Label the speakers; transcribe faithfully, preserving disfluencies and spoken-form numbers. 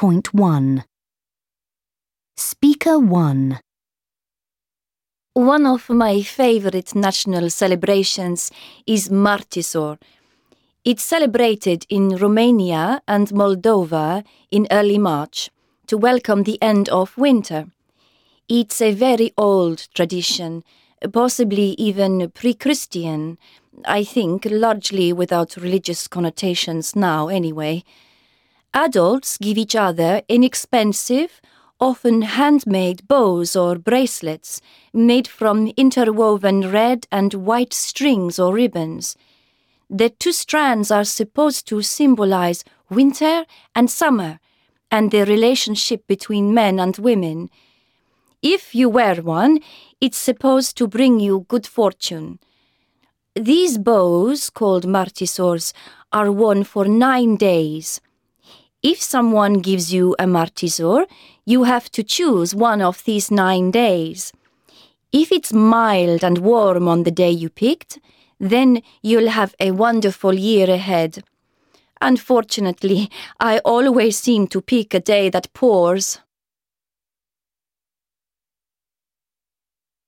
Speaker 1: point one. Speaker one.
Speaker 2: One of my favorite national celebrations is Martisor. It's celebrated in Romania and Moldova in early March to welcome the end of winter. It's a very old tradition, possibly even pre-Christian, I think largely without religious connotations now anyway. Adults give each other inexpensive, often handmade bows or bracelets made from interwoven red and white strings or ribbons. The two strands are supposed to symbolize winter and summer and the relationship between men and women. If you wear one, it's supposed to bring you good fortune. These bows, called martisors, are worn for nine days. If someone gives you a martisor, you have to choose one of these nine days. If it's mild and warm on the day you picked, then you'll have a wonderful year ahead. Unfortunately, I always seem to pick a day that pours.